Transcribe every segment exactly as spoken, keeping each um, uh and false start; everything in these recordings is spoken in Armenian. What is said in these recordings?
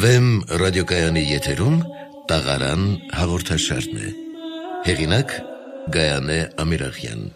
Վեմ ռադիոկայանի եթերում տաղարան հաղորդաշարն է։ Հեղինակ Գայանե Ամիրախյան։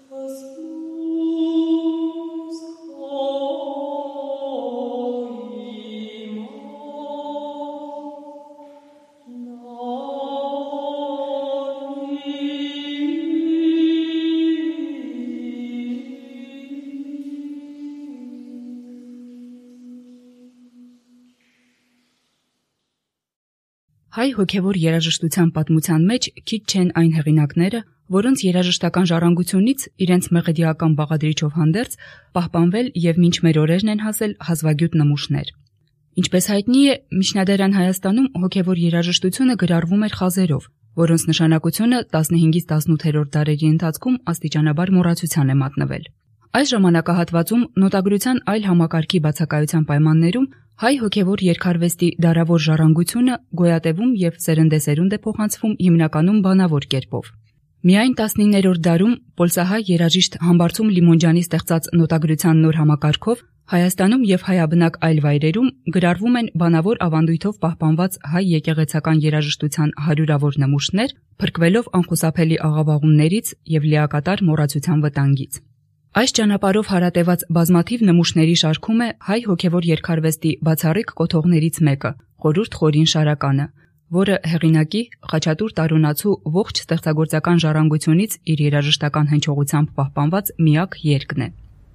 Հայ հոգևոր երաժշտության պատմության մեջ քիչ չեն այն հեղինակները, որոնց երաժշտական ժառանգությունից իրենց մեղեդիական բաղադրիչով հանդերձ պահպանվել եւ մինչ մեր օրերն են հասել հազվագյուտ նմուշներ։ Ինչպես հայտնի է, միջնադարյան Հայաստանում հոգևոր երաժշտությունը գրառվում էր խազերով, որոնց նշանակությունը տասնհինգից տասնութերորդ դարերի ընթացքում աստիճանաբար մոռացության է մատնվել։ Այս ժամանակահատվածում նոտագրության այլ համակարգի բացակայության պայմաններում հայ հոգևոր երգարվեստի դարավոր ժառանգությունը գոյատևում եւ սերնդեսերունդ է փոխանցվում հիմնականում բանավոր կերպով։ Միայն տասնիններորդ դարում պոլսահայ երաժիշտ Համբարձում Լիմոնջյանի ստեղծած նոտագրության նոր համակարգով Հայաստանում եւ հայաբնակ այլ վայրերում գրառվում են բանավոր ավանդույթով պահպանված հայ եկեղեցական երաժշտության հարյուրավոր նմուշներ, փրկվելով անխուսափելի աղավաղումներից եւ լիակատար մոռացության վտանգից։ Այս ճանապարհով հարատեված բազմաթիվ նմուշների շարքում է հայ հոգևոր երգարվեստի բացառիկ կոթողներից մեկը՝ Խորհուրդ Խորին Շարականը, որը հեղինակի Խաչատուր Տարոնացու ողջ ստեղծագործական ժառանգությունից իր երաժշտական հնչողությամբ պահպանված միակ երգն է։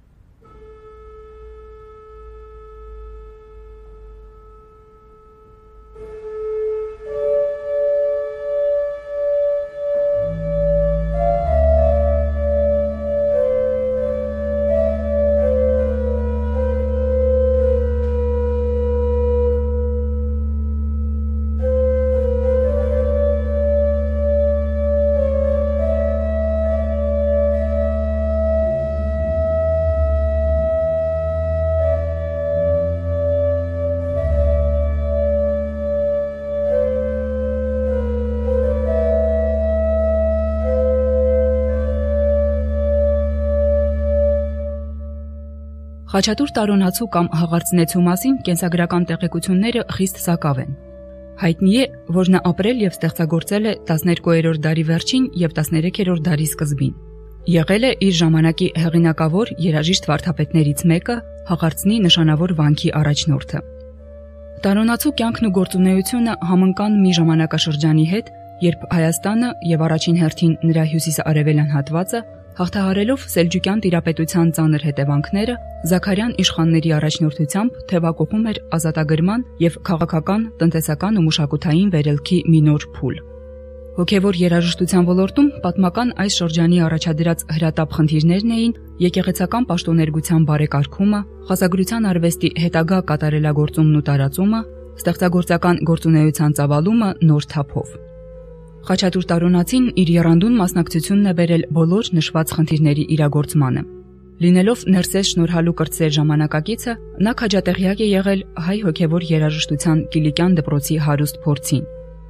Խաչատուր Տարոնացու կամ Հաղարծնեցու մասին կենսագրական տեղեկությունները խիստ սակավ են։ Հայտնի է, որ նա ապրել եւ ստեղծագործել է տասներկուերորդ դարի վերջին եւ տասներեքերորդ դարի սկզբին։ Եղել է իր ժամանակի հեղինակավոր երաժիշտ վարդապետներից մեկը, Հաղարծնի նշանավոր վանքի առաջնորդը։ Տարոնացու կյանքն ու գործունեությունը համընկան մի ժամանակաշրջանի հետ, երբ Հայաստանը եւ առաջին հերթին նրա հյուսիսարևելյան հատվածը հաղթահարելով Սելջուկյան տիրապետության ծանր հետևանքները, Զաքարյան իշխանների առաջնորդությամբ թևակողում էր ազատագրման եւ քաղաքական, տնտեսական ու մշակութային վերելքի մի նոր փուլ։ Հոգևոր երաժշտության ոլորտում պատմական այս շրջանի առաջադրած հրատապ խնդիրներն էին եկեղեցական պաշտոներգության բարեկարգումը, խազագրության արվեստի հետագա կատարելագործումն ու տարածումը, ստեղծագործական գործունեության ծավալումը նոր թափով։ Խաչատուր Տարոնացին իր եռանդուն մասնակցությունն է բերել բոլոր նշված խնդիրների իրագործմանը։ Լինելով ներսես շնորհալու կրտսեր ժամանակակիցը, նա քաջատեղյակ է եղել հայ հոգևոր երաժշտության Կիլիկյան դպրոցի հարուստ փորձին։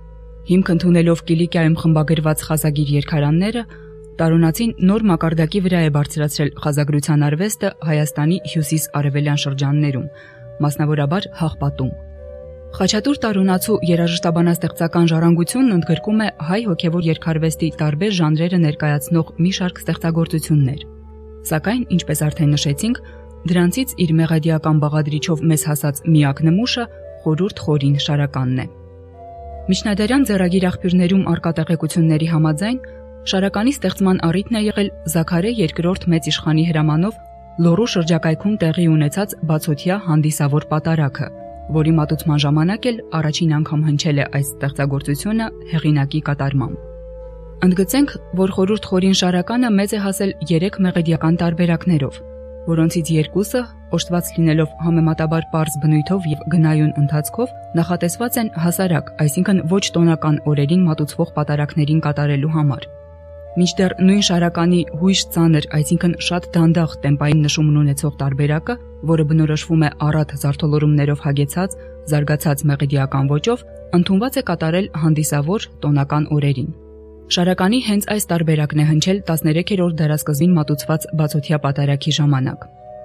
Հիմք ընդունելով Կիլիկիայում խմբագրված խազագիր երգարանները, Տարոնացին նոր մակարդակի վրա է բարձրացրել խազագրության արվեստը Հայաստանի հյուսիս-արևելյան շրջաններում, մասնավորաբար Հաղպատում։ Խաչատուր Տարոնացու երաժշտաբանաստեղծական ժառանգությունն ընդգրկում է հայ հոգևոր երգարվեստի տարբեր ժանրերը ներկայացնող մի շարք ստեղծագործություններ։ Սակայն, ինչպես արդեն նշեցինք, դրանցից իր մեղեդիական բաղադրիչով մեզ հասած միակ նմուշը Խորհուրդ Խորին Շարականն է։ Միջնադարյան ձեռագիր աղբյուրներում առկա տեղեկությունների համաձայն Շարականի ստեղծման առիթն է եղել Զաքարե երկրորդ մեծ իշխանի հրամանով Լոռու շրջակայքում տեղի ունեցած բացօթյա հանդիսավոր պատարագը, որի մատուցման ժամանակ էլ առաջին անգամ հնչել է այս ստեղծագործությունը հեղինակի կատարմամբ։ Ընդգծենք, որ Խորհուրդ Խորին Շարականը մեծ է հասել երեք մեղեդիական տարբերակներով, որոնցից երկուսը, օժտված լինելով համեմատաբար պարզ բնույթով եւ գնայուն ընթացքով, նախատեսված են հասարակ, այսինքն ոչ տոնական օրերին մատուցվող պատարագներին կատարելու համար։ Մինչդեռ նույն Շարականի հույժ ծանր, այսինքն շատ դանդաղ տեմպային նշումն ունեցող տարբերակը, որը բնորոշվում է առատ զարդոլորումներով հագեցած, զարգացած մեղեդիական ոճով, ընդունված է կատարել հանդիսավոր տոնական օրերին։ Շարականի հենց այս տարբերակն է հնչել տասներեքերորդ դարասկզբին մատուցված բացօթյա պատարագի ժամանակ։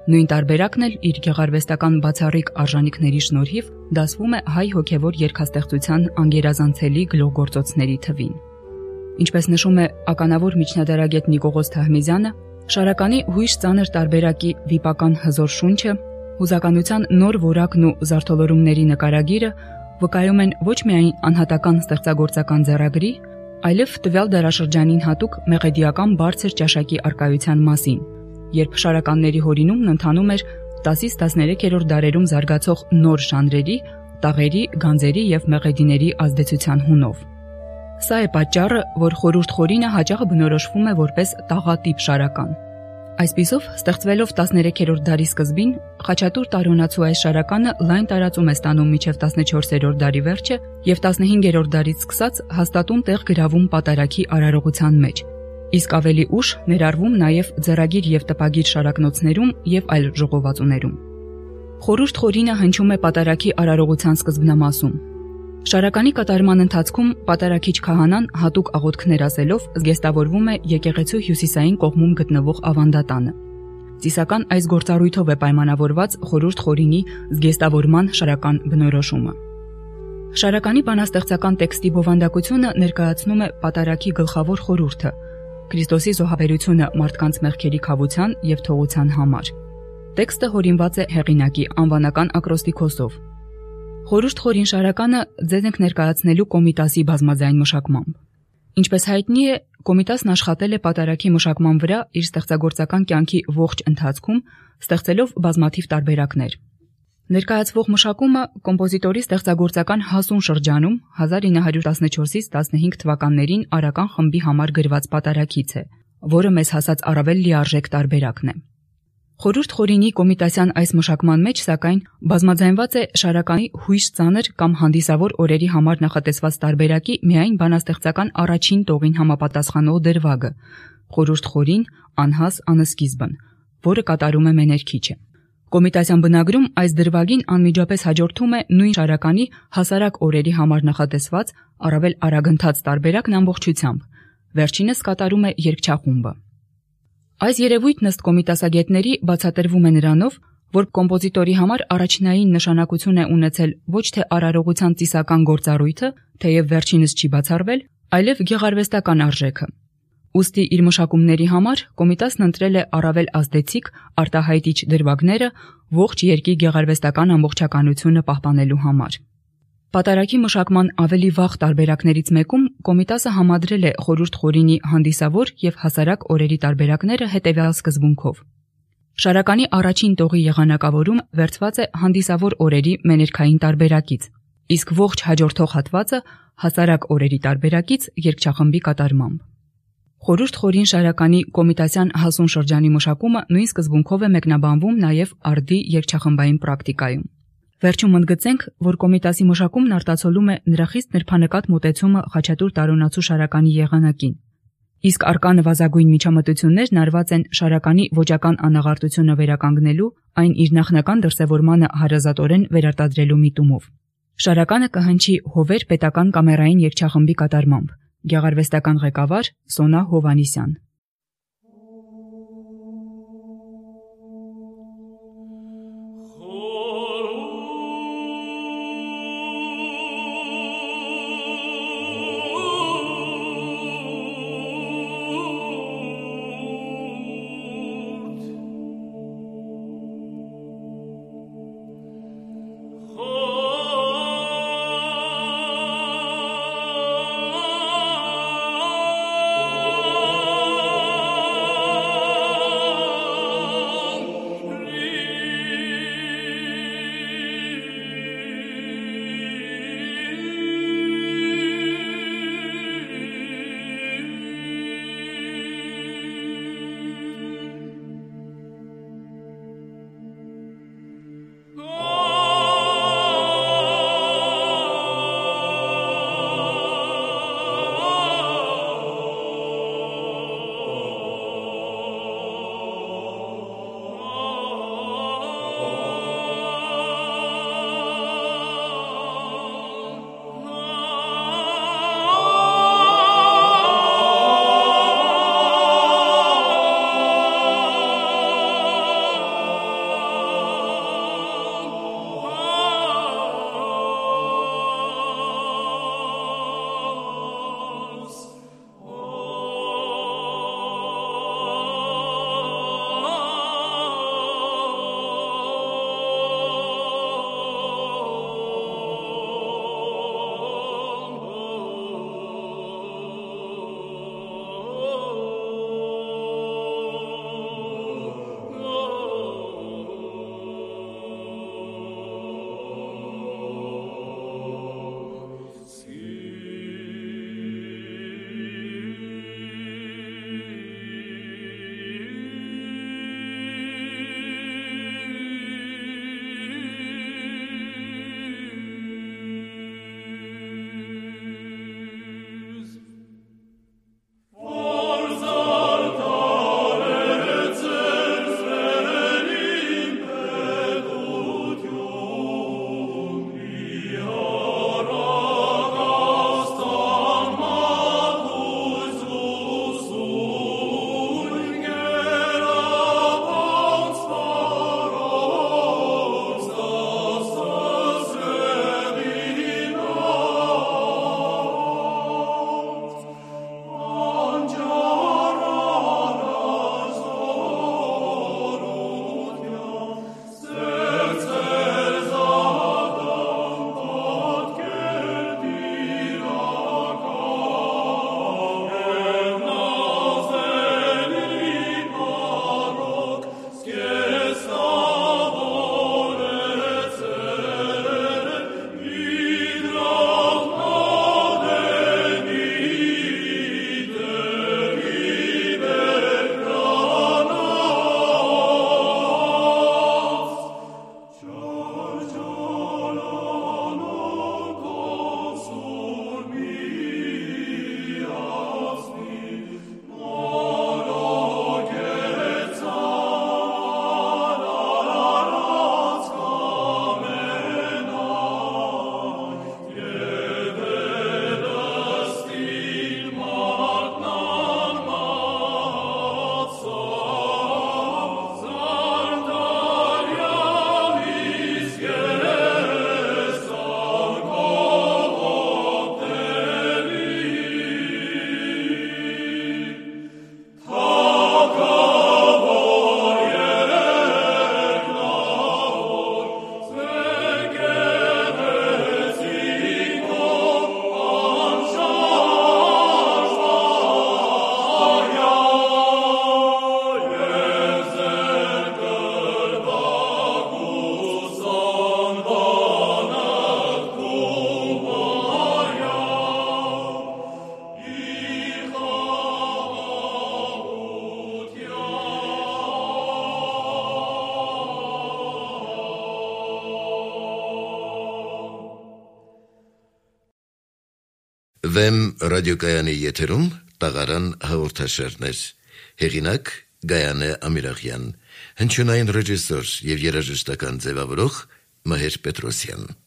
Նույն տարբերակն էլ իր գեղարվեստական բացառիկ արժանինքների շնորհիվ դասվում է հայ հոգևոր երգաստեղծության անգերազանցելի գլուխգործոցների թվին։ Ինչպես նշում է ականավոր միջնադարագետ Նիկողոս Թահմիզյանը, շարականի հույժ ծանր տարբերակի վիպական հզոր շունչը, հուզականության նոր որակն ու զարթոլորումների նկարագիրը վկայում են ոչ միայն անհատական ստեղծագործական ձեռագրի, այլև տվյալ դարաշրջանին հատուկ մեղեդիական բարձր ճաշակի առկայության մասին, երբ շարականների հորինումն ընթանում էր տասից տասներեքերորդ դարերում զարգացող նոր ժանրերի, տաղերի, գանձերի եւ մեղեդիների ազդեցության հունով։ Սա է պատճառը, որ խորհուրդ խորինը հաճախ բնորոշվում է որպես տաղատիպ շարական։ Այսպիսով, ստեղծվելով տասներեքերորդ դարի սկզբին, խաչատուր տարոնացու այս շարականը լայն տարածում է ստանում մինչև տասնչորսերորդ դարի վերջը եւ տասնհինգերորդ դարից սկսած հաստատուն տեղ գրավում պատարագի արարողության մեջ, իսկ ավելի ուշ ներառվում նաեւ ձեռագիր եւ տպագիր շարակնոցներում եւ այլ ժողովածուներում։ Խորհուրդ խորինը հնչում է պատարագի արարողության սկզբնամասում։ Շարականի կատարման ընթացքում պատարագիչ քահանան հատուկ աղոթքներ ասելով զգեստավորվում է եկեղեցու հյուսիսային կողմում գտնվող ավանդատանը։ Ծիսական այս գործառույթով է պայմանավորված խորհուրդ խորինի զգեստավորման շարական բնորոշումը։ Շարականի բանաստեղծական տեքստի բովանդակությունը ներկայացնում է պատարագի գլխավոր խորհուրդը՝ Քրիստոսի զոհաբերությունը մարդկանց մեղքերի քավության եւ թողության համար։ Տեքստը հորինված է հեղինակի անվանական ակրոստիքոսով։ Խորհուրդ խորին շարականը ձեզ ենք ներկայացնելու Կոմիտասի բազմաձայն մշակմամբ։ Ինչպես հայտնի է, Կոմիտասն աշխատել է պատարագի մշակման վրա իր ստեղծագործական կյանքի ողջ ընթացքում, ստեղծելով բազմաթիվ տարբերակներ։ Ներկայացվող մշակումը կոմպոզիտորի ստեղծագործական հասուն շրջանում հազար ինը հարյուր տասնչորսից տասնհինգ թվականներին արական խմբի համար գրված պատարագից է, որը մեզ հասած առավել լիարժեք տարբերակն է։ Խորհուրդ խորինի կոմիտասյան այս մշակման մեջ, սակայն, բազմաձայնված է շարականի հույժ ծանր կամ հանդիսավոր օրերի համար նախատեսված տարբերակի միայն բանաստեղծական առաջին տողին համապատասխանող դրվագը՝ խորհուրդ խորին, անհաս անսկիզբն, որը կատարում է մեներքիչը։ Կոմիտասյան բնագրում այս դրվագին անմիջապես հաջորդում է նույն շարականի հասարակ օրերի համար նախատեսված առավել արագընթաց տարբերակն ամբողջությամբ, վերջինս կատարում է երգչախումբը։ Այս երևույթն ըստ կոմիտասագետների բացատրվում է նրանով, որ կոմպոզիտորի համար առաջնային նշանակություն է ունեցել ոչ թե արարողության ծիսական գործառույթը, թեև վերջինս չի բացառվել, այլև գեղարվեստական արժեքը։ Ուստի իր մշակումների համար կոմիտասն ընտրել է առավել ազդեցիկ արտահայտիչ դրվագները ողջ երգի գեղարվեստական ամբողջականությունը պահպանելու համար։ Պատարագի մշակման ավելի վաղ տարբերակներից մեկում կոմիտասը համադրել է խորհուրդ խորինի հանդիսավոր եւ հասարակ օրերի տարբերակները հետեւյալ սկզբունքով։ Շարականի առաջին տողի եղանակավորում վերցված է հանդիսավոր օրերի մեներքային տարբերակից, իսկ ողջ հաջորդող հատվածը հասարակ օրերի տարբերակից երգչախմբի կատարմամբ։ Խորհուրդ խորին շարականի կոմիտասյան հասուն շրջանի մշակումը նույն սկզբունքով է մեկնաբանվում նաև արդի երգչախմբային պրակտիկայում։ Վերջում ընդգծենք, որ կոմիտասի մշակումն արտացոլում է նրա խիստ նրբանկատ մոտեցումը խաչատուր տարոնացու շարականի եղանակին, իսկ առկա նվազագույն միջամտություններն արված են շարականի ոճական անաղարտությունը վերականգնելու, այն իր նախնական դրսևորմանը հարազատորեն վերարտադրելու միտումով։ Շարականը կհնչի Հովեր պետական կամերային երգչախմբի կատարմամբ, գեղարվեստական ղեկավար Սոնա Հովանիսյան։ Oh Վեմ ռադիոկայանի եթերում տաղարան հաղորդաշարներ, հեղինակ Գայանե Ամիրախյան, հնչյունային ռեժիսոր և երաժշտական ձևավորող Մհեր Պետրոսյան։